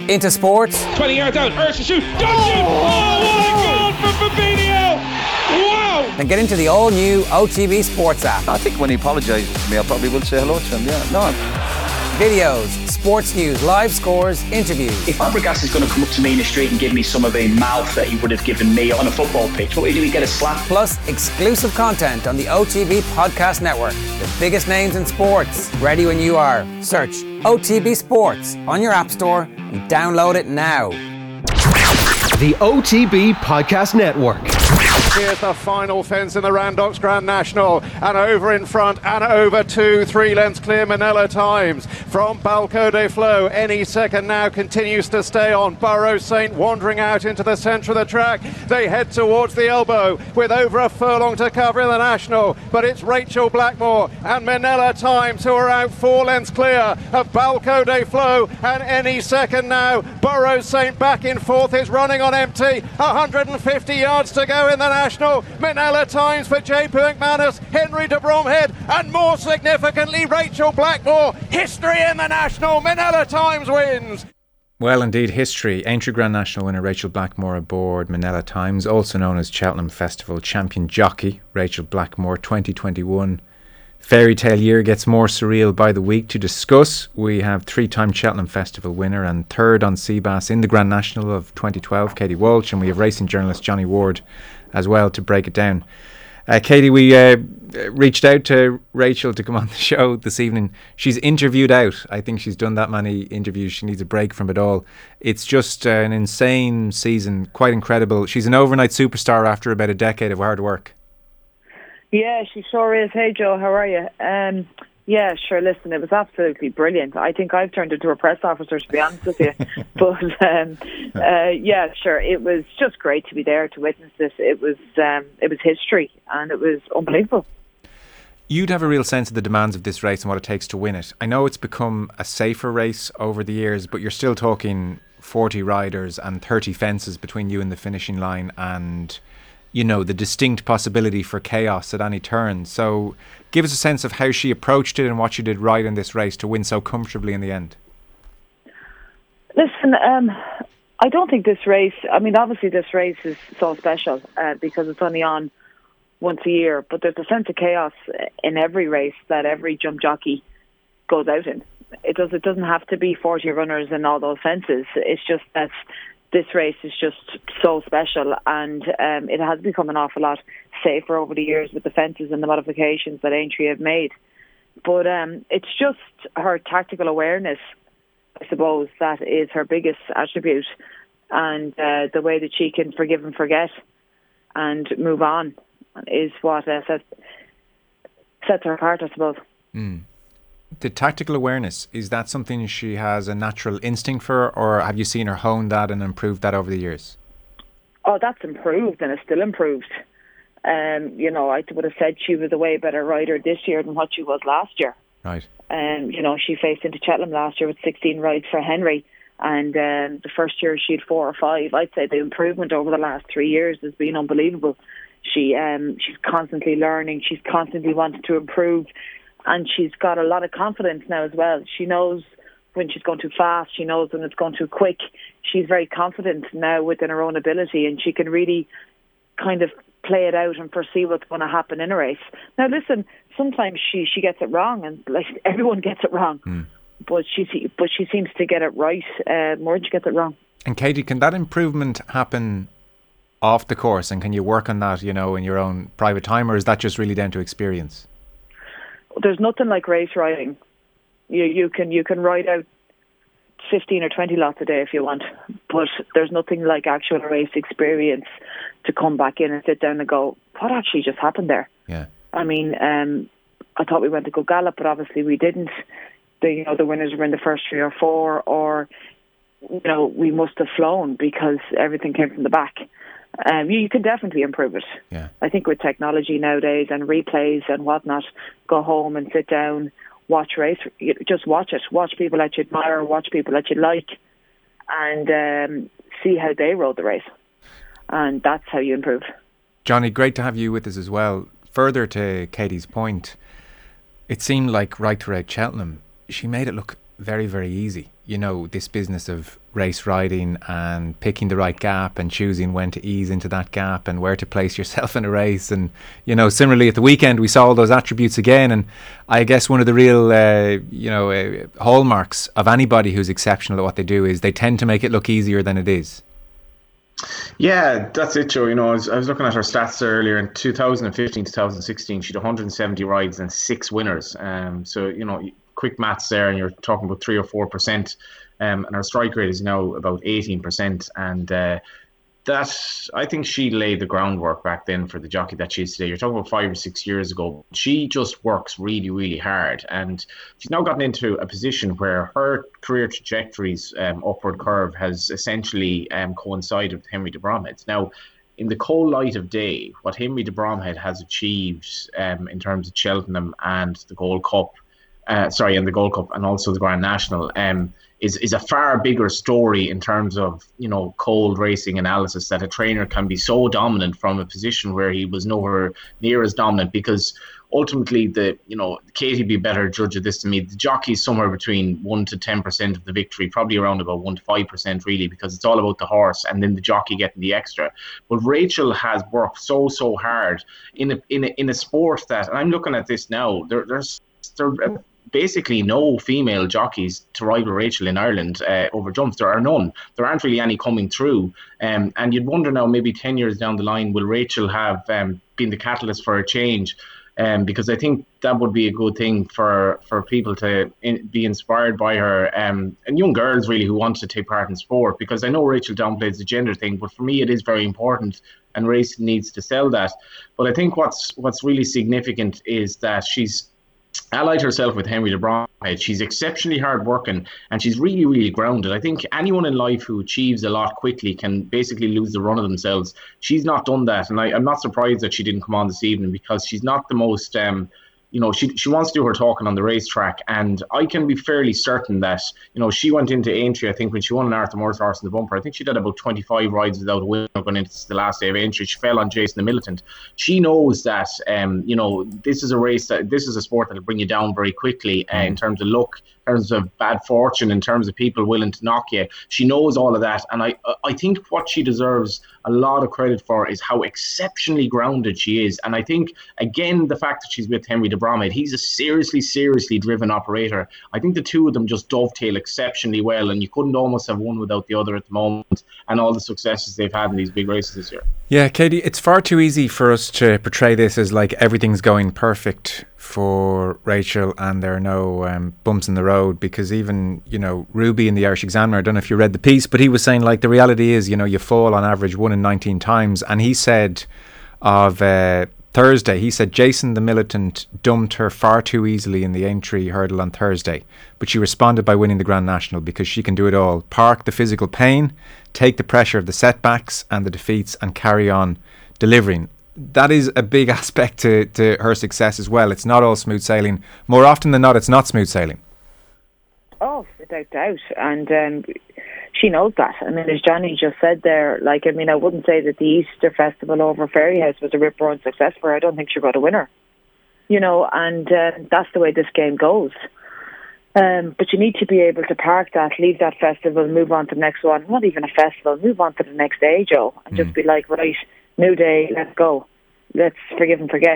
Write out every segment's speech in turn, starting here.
into sports. 20 yards out, Ursha shoot, Dungeon! Oh, what a goal from Fabinho! Wow! Then get into the all-new OTB Sports app. I think when he apologises to me, I probably will say hello to him, yeah. No. Videos, sports news, live scores, interviews. If Fabregas is going to come up to me in the street and give me some of the mouth that he would have given me on a football pitch, what do we get a slap? Plus exclusive content on the OTB Podcast Network. The biggest names in sports. Ready when you are. Search OTB Sports on your app store and download it now. The OTB Podcast Network. Here's the final fence in the Randox Grand National, and over in front and over 3 lengths clear Minella Times from Balco de Flo. Any second now continues to stay on. Burrow Saint wandering out into the centre of the track. They head towards the elbow with over a furlong to cover in the National, but it's Rachel Blackmore and Minella Times who are out 4 lengths clear of Balco de Flo, and any second now Burrow Saint back in fourth is running on empty. 150 yards to go in the National. Minella Times for J.P. McManus, Henry de Bromhead, and more significantly Rachel Blackmore. History in the National. Minella Times wins. Well, indeed, history. Aintree Grand National winner Rachel Blackmore aboard Minella Times, also known as Cheltenham Festival champion jockey Rachel Blackmore. 2021 fairy tale year gets more surreal by the week. To discuss, we have 3-time Cheltenham Festival winner and third on Seabass in the Grand National of 2012, Katie Walsh, and we have racing journalist Johnny Ward as well to break it down. Katie, we reached out to Rachel to come on the show this evening. She's interviewed out. I think she's done that many interviews. She needs a break from it all. It's just an insane season, quite incredible. She's an overnight superstar after about a decade of hard work. Yeah, she sure is. Hey, Joe, how are you? Yeah, sure, listen, it was absolutely brilliant. I think I've turned into a press officer, to be honest with you. But, yeah, sure, it was just great to be there to witness this. It was history, and it was unbelievable. You'd have a real sense of the demands of this race and what it takes to win it. I know it's become a safer race over the years, but you're still talking 40 riders and 30 fences between you and the finishing line, and you know, the distinct possibility for chaos at any turn. So give us a sense of how she approached it and what she did right in this race to win so comfortably in the end. Listen, I don't think this race, I mean, obviously this race is so special because it's only on once a year, but there's a sense of chaos in every race that every jump jockey goes out in. It doesn't have to be 40 runners and all those fences. It's just that this race is just so special, and it has become an awful lot safer over the years with the fences and the modifications that Aintree have made. But it's just her tactical awareness, I suppose, that is her biggest attribute, and the way that she can forgive and forget and move on is what sets her apart, I suppose. Mm. The tactical awareness, is that something she has a natural instinct for, or have you seen her hone that and improve that over the years? Oh, that's improved, and it's still improved. You know, I would have said she was a way better rider this year than what she was last year. Right. You know, she faced into Cheltenham last year with 16 rides for Henry, and the first year she had 4 or 5. I'd say the improvement over the last 3 years has been unbelievable. She's constantly learning. She's constantly wanting to improve. And she's got a lot of confidence now as well. She knows when she's going too fast. She knows when it's going too quick. She's very confident now within her own ability, and she can really kind of play it out and foresee what's going to happen in a race. Now, listen, sometimes she gets it wrong, and like everyone gets it wrong. But she seems to get it right more than she gets it wrong. And Katie, can that improvement happen off the course, and can you work on that, you know, in your own private time, or is that just really down to experience? There's nothing like race riding. You can ride out 15 or 20 lots a day if you want, but there's nothing like actual race experience to come back in and sit down and go, what actually just happened there? Yeah. I mean, I thought we went to go gallop, but obviously we didn't. The winners were in the first 3 or 4, or we must have flown because everything came from the back. You can definitely improve it. Yeah. I think with technology nowadays and replays and whatnot, go home and sit down, watch race. Just watch it. Watch people that you admire, watch people that you like, and see how they rode the race. And that's how you improve. Johnny, great to have you with us as well. Further to Katie's point, it seemed like right throughout Cheltenham, she made it look very, very easy. you know, this business of race riding and picking the right gap and choosing when to ease into that gap and where to place yourself in a race. And, you know, similarly at the weekend, we saw all those attributes again. And I guess one of the real, hallmarks of anybody who's exceptional at what they do is they tend to make it look easier than it is. Yeah, that's it, Joe. You know, I was looking at her stats earlier. In 2015, 2016, she had 170 rides and 6 winners. So, you know, quick maths there, and you're talking about 3 or 4%. And her strike rate is now about 18%. And that, I think she laid the groundwork back then for the jockey that she is today. You're talking about 5 or 6 years ago. She just works really, really hard. And she's now gotten into a position where her career trajectory's upward curve has essentially coincided with Henry de Bromhead's. Now, in the cold light of day, what Henry de Bromhead has achieved in terms of Cheltenham and the Gold Cup, and the Gold Cup and also the Grand National, is a far bigger story in terms of, you know, cold racing analysis, that a trainer can be so dominant from a position where he was nowhere near as dominant. Because ultimately, Katie be a better judge of this than me, the jockey's somewhere between 1 to 10% of the victory, probably around about 1 to 5% really, because it's all about the horse and then the jockey getting the extra. But Rachel has worked so hard in a sport that, and I'm looking at this now, there's basically no female jockeys to rival Rachel in Ireland over jumps. There are none. There aren't really any coming through. And you'd wonder now, maybe 10 years down the line, will Rachel have been the catalyst for a change? Because I think that would be a good thing for people to be inspired by her, and young girls really who want to take part in sport. Because I know Rachel downplays the gender thing, but for me it is very important, and racing needs to sell that. But I think what's really significant is that she's allied herself with Henry de Bromhead. She's exceptionally hardworking, and she's really, really grounded. I think anyone in life who achieves a lot quickly can basically lose the run of themselves. She's not done that, and I'm not surprised that she didn't come on this evening, because she's not the most she wants to do her talking on the racetrack, and I can be fairly certain that, you know, she went into Aintree, I think, when she won an Arthur Morris horse in the bumper. I think she did about 25 rides without a winner going into the last day of Aintree. She fell on Jason the Militant. She knows that, this is a race, this is a sport that will bring you down very quickly in terms of luck, in terms of bad fortune, in terms of people willing to knock you. She knows all of that, and I think what she deserves a lot of credit for is how exceptionally grounded she is. And I think, again, the fact that she's with Henry de Bromhead, he's a seriously driven operator. I think the two of them just dovetail exceptionally well, and you couldn't almost have one without the other at the moment, and all the successes they've had in these big races this year. Yeah, Katie, it's far too easy for us to portray this as like everything's going perfect for Rachel and there are no bumps in the road, because even, you know, Ruby in the Irish Examiner, I don't know if you read the piece, but he was saying, like, the reality is, you know, you fall on average 1 in 19 times. And he said of Thursday, he said Jason the Militant dumped her far too easily in the Aintree hurdle on Thursday, but she responded by winning the Grand National because she can do it all. Park the physical pain, take the pressure of the setbacks and the defeats, and carry on delivering. That is a big aspect to her success as well. It's not all smooth sailing. More often than not, it's not smooth sailing. Oh, without doubt. And she knows that. I mean, as Johnny just said there, like, I mean, I wouldn't say that the Easter Festival over Fairyhouse was a rip-roaring success for her. I don't think she got a winner. You know, and that's the way this game goes. But you need to be able to park that, leave that festival, move on to the next one. Not even a festival, move on to the next day, Joe. And just be like, right, new day, let's go. Let's forgive and forget.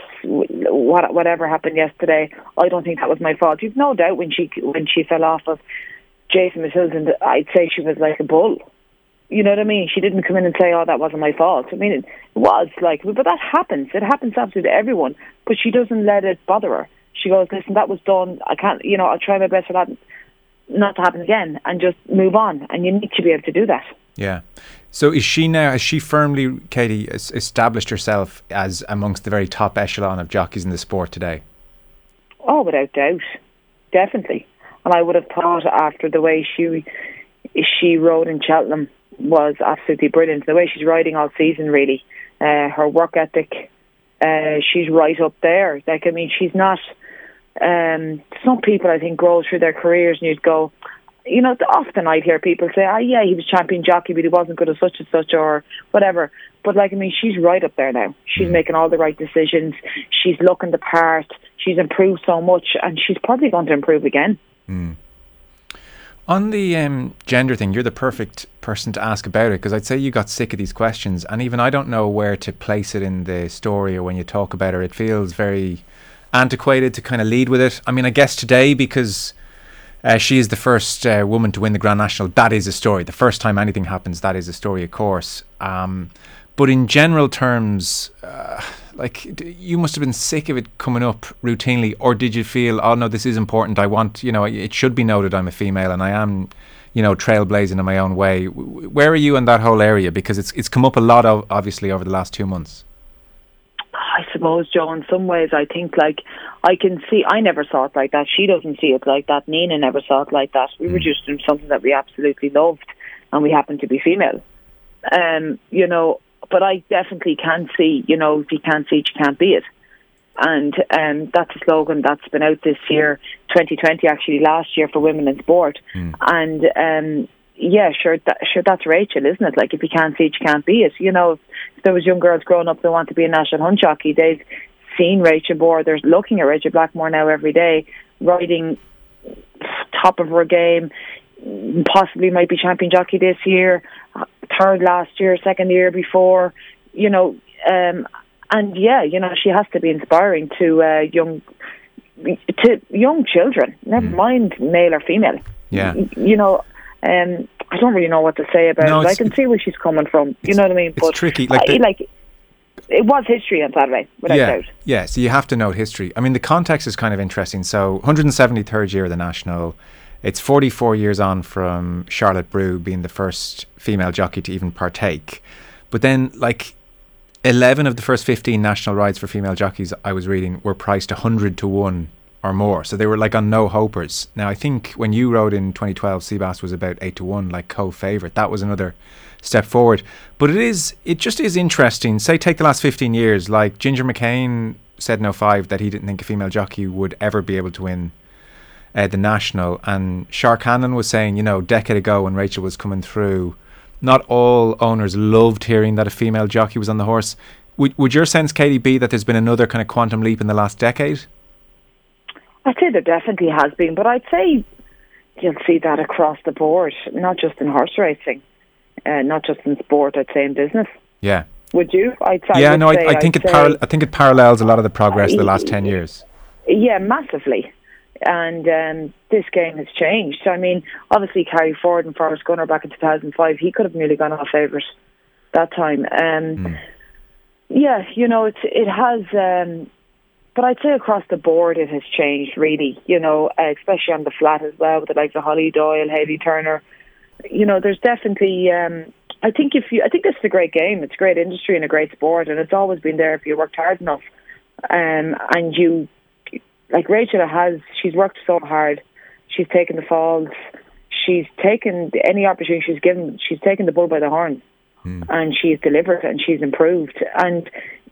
Whatever happened yesterday, I don't think that was my fault. You've no doubt when she fell off of Jason Hilton, I'd say she was like a bull. You know what I mean? She didn't come in and say, oh, that wasn't my fault. I mean, it was like, but that happens. It happens absolutely to everyone. But she doesn't let it bother her. She goes, listen, that was done. I can't, you know, I'll try my best for that not to happen again, and just move on. And you need to be able to do that. Yeah. So has she firmly, Katie, established herself as amongst the very top echelon of jockeys in the sport today? Oh, without doubt. Definitely. And I would have thought after the way she rode in Cheltenham was absolutely brilliant. The way she's riding all season, really. Her work ethic, she's right up there. Like, I mean, she's not... some people, I think, grow through their careers and you'd go... You know, often I'd hear people say, oh, yeah, he was champion jockey, but he wasn't good at such and such or whatever. But, like, I mean, she's right up there now. She's making all the right decisions. She's looking the part. She's improved so much, and she's probably going to improve again. On the gender thing, you're the perfect person to ask about it, because I'd say you got sick of these questions, and even I don't know where to place it in the story or when you talk about her. It feels very antiquated to kind of lead with it. I mean, I guess today, because she is the first woman to win the Grand National, that is a story. The first time anything happens, that is a story, of course. But in general terms, you must have been sick of it coming up routinely, or did you feel, oh no, this is important, I want, it should be noted I'm a female and I am, trailblazing in my own way. Where are you in that whole area? Because it's come up a lot, obviously, over the last 2 months. I suppose, Joe, in some ways, I think, I can see, I never saw it like that. She doesn't see it like that. Nina never saw it like that. We were just doing something that we absolutely loved, and we happened to be female. But I definitely can see, if you can't see it, you can't be it. And that's a slogan that's been out this year, 2020, actually, last year, for women in sport. And, that's Rachel, isn't it? Like, if you can't see it, you can't be it. If there was young girls growing up that want to be a national hunt jockey, they've seen Rachel Moore, they're looking at Rachel Blackmore now every day, riding top of her game, possibly might be champion jockey this year, third last year, second year before, she has to be inspiring to young children, never mind male or female. Yeah. I don't really know what to say about it. I can see where she's coming from. You know what I mean? It's tricky. It was history on Saturday, without doubt. Yeah, so you have to note history. I mean, the context is kind of interesting. So 173rd year of the National. It's 44 years on from Charlotte Brew being the first female jockey to even partake. But then, 11 of the first 15 national rides for female jockeys I was reading were priced 100 to 1 or more. So they were on no hopers. Now, I think when you rode in 2012, Seabass was about 8 to 1, co-favourite. That was another step forward. But it just is interesting. Say, take the last 15 years. Ginger McCain said in 05 that he didn't think a female jockey would ever be able to win the National, and Shark Hannon was saying, a decade ago when Rachel was coming through, not all owners loved hearing that a female jockey was on the horse. Would your sense, Katie, be that there's been another kind of quantum leap in the last decade? I'd say there definitely has been, but I'd say you'll see that across the board, not just in horse racing, not just in sport, I'd say in business. Yeah. Would you? I think it parallels a lot of the progress of the last 10 years. Yeah, massively. And this game has changed. So, I mean, obviously Carrie Ford and Forrest Gunner back in 2005, he could have nearly gone off favourite that time. It has, but I'd say across the board it has changed, really, especially on the flat as well, with the likes of Holly Doyle, Hayley Turner. There's definitely, I think this is a great game. It's a great industry and a great sport, and it's always been there if you worked hard enough. And you, like Rachel she's worked so hard. She's taken the falls. She's taken any opportunity she's given. She's taken the bull by the horns, and she's delivered and she's improved. And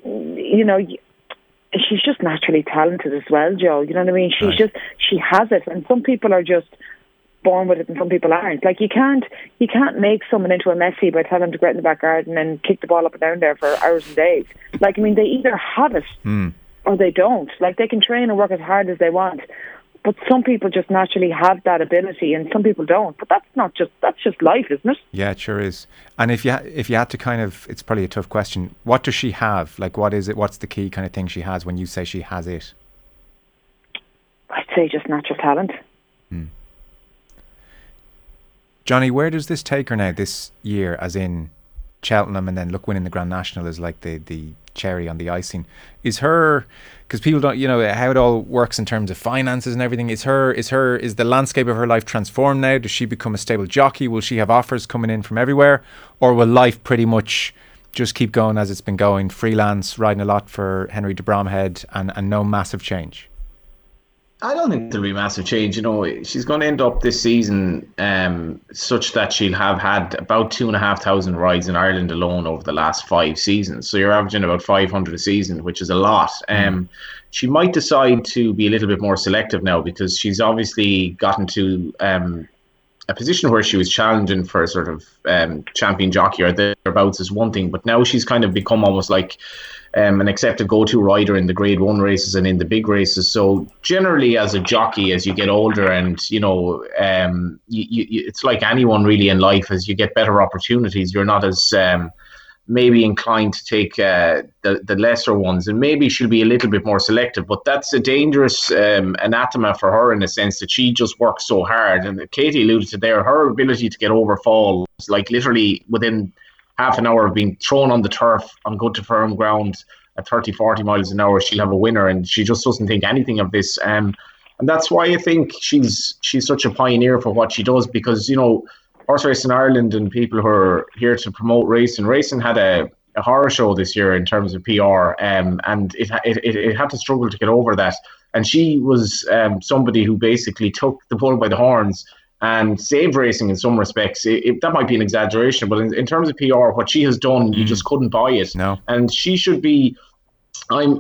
she's just naturally talented as well, Joe. You know what I mean? She has it, and some people are just born with it, and some people aren't. You can't make someone into a Messi by telling them to go out in the back garden and kick the ball up and down there for hours and days. They either have it. Or they don't. They can train and work as hard as they want, but some people just naturally have that ability, and some people don't. But that's just life, isn't it? Yeah, it sure is. And if you had to kind of, it's probably a tough question. What does she have? What is it? What's the key kind of thing she has when you say she has it? I'd say just natural talent. Johnny, where does this take her now this year? As in Cheltenham, and then winning the Grand National is the cherry on the icing. Is her, because people don't, how it all works in terms of finances and everything, is the landscape of her life transformed now? Does she become a stable jockey? Will she have offers coming in from everywhere, or will life pretty much just keep going as it's been going, freelance, riding a lot for Henry de Bromhead, and no massive change? I don't think there'll be massive change. She's going to end up this season such that she'll have had about 2,500 rides in Ireland alone over the last 5 seasons. So you're averaging about 500 a season, which is a lot. She might decide to be a little bit more selective now, because she's obviously gotten to a position where she was challenging for a sort of champion jockey or thereabouts is one thing, but now she's kind of become almost like an accepted go-to rider in the Grade 1 races and in the big races. So generally, as a jockey, as you get older, and it's like anyone really in life, as you get better opportunities, you're not as maybe inclined to take the lesser ones, and maybe she'll be a little bit more selective, but that's a dangerous anathema for her in the sense that she just works so hard. And Katie alluded to there, her ability to get over falls, like literally within half an hour of being thrown on the turf on good to firm ground at 30-40 miles an hour, she'll have a winner, and she just doesn't think anything of this. And that's why I think she's such a pioneer for what she does, because horse racing Ireland and people who are here to promote racing had a horror show this year in terms of PR, and it had to struggle to get over that. And she was somebody who basically took the bull by the horns and saved racing in some respects. That might be an exaggeration, but in terms of PR, what she has done, you just couldn't buy it. No. And she should be. I'm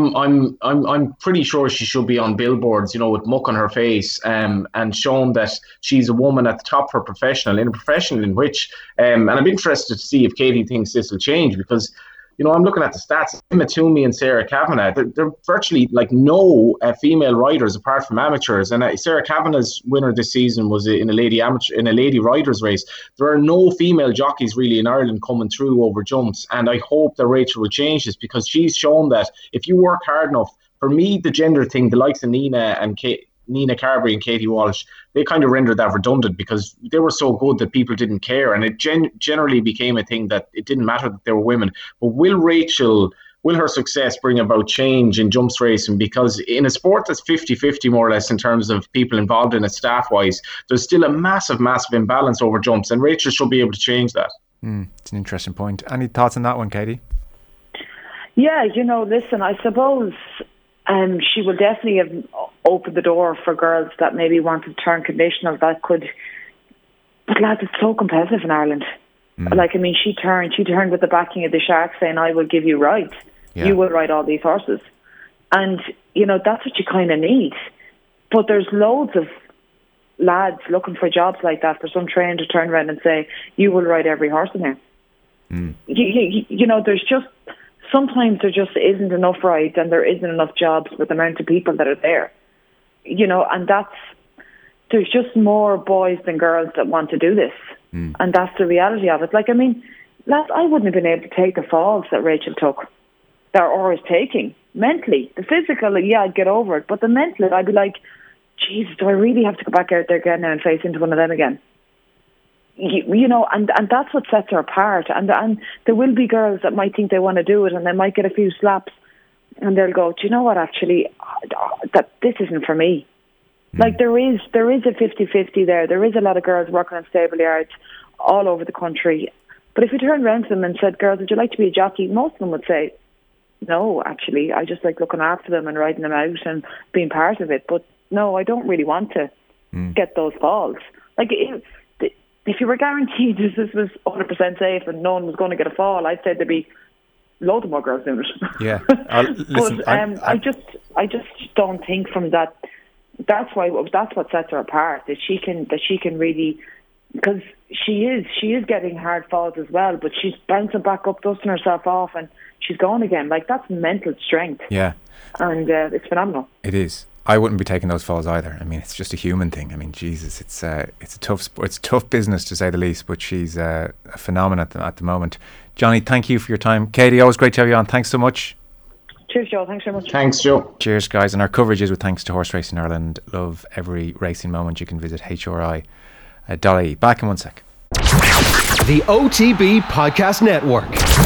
pretty sure she should be on billboards, with muck on her face, and shown that she's a woman at the top of her profession, in a profession in which, and I'm interested to see if Katie thinks this will change, because, I'm looking at the stats. Emma Toomey and Sarah Kavanagh, they're virtually like no female riders apart from amateurs. And Sarah Kavanagh's winner this season was in a lady riders race. There are no female jockeys really in Ireland coming through over jumps, and I hope that Rachel will change this, because she's shown that if you work hard enough, for me, the gender thing, the likes of Nina Carberry and Katie Walsh, they kind of rendered that redundant because they were so good that people didn't care, and it generally became a thing that it didn't matter that they were women. But will her success bring about change in jumps racing? Because in a sport that's 50-50 more or less in terms of people involved in it staff-wise, there's still a massive imbalance over jumps, and Rachel should be able to change that. It's an interesting point. Any thoughts on that one, Katie? Yeah, listen, I suppose she will definitely have opened the door for girls that maybe want to turn conditional that could. But lads, it's so competitive in Ireland. She turned with the backing of the Sharks, saying, "I will give you right. Yeah. You will ride all these horses," and that's what you kind of need. But there's loads of lads looking for jobs like that, for some trainer to turn around and say, "You will ride every horse in here." There's just. Sometimes there just isn't enough rides, and there isn't enough jobs with the amount of people that are there. And there's just more boys than girls that want to do this. And that's the reality of it. Lads, I wouldn't have been able to take the falls that Rachel took, that or is taking, mentally. The physical, I'd get over it, but the mental, I'd be like, Jesus, do I really have to go back out there again now and face into one of them again? And that's what sets her apart. And there will be girls that might think they want to do it, and they might get a few slaps, and they'll go, do you know what, actually, that this isn't for me. There is a 50-50 there. There is a lot of girls working on stable yards all over the country. But if you turned around to them and said, girls, would you like to be a jockey? Most of them would say, no, actually, I just like looking after them and riding them out and being part of it. But no, I don't really want to get those falls. If you were guaranteed this was 100% safe and no one was going to get a fall, I'd say there'd be loads of more girls doing it. Yeah. Listen, but I just don't think from that. That's what sets her apart. That she can really, because she is getting hard falls as well, but she's bouncing back up, dusting herself off, and she's going again. That's mental strength. Yeah. And it's phenomenal. It is. I wouldn't be taking those falls either. It's just a human thing. Jesus, it's a tough sport. It's tough business to say the least. But she's a phenomenon at the moment. Johnny, thank you for your time. Katie, always great to have you on. Thanks so much. Cheers, Joe. Thanks very much. Thanks, Joe. Cheers, guys. And our coverage is with thanks to Horse Racing Ireland. Love every racing moment. You can visit HRI.ie. Back in 1 sec. The OTB Podcast Network.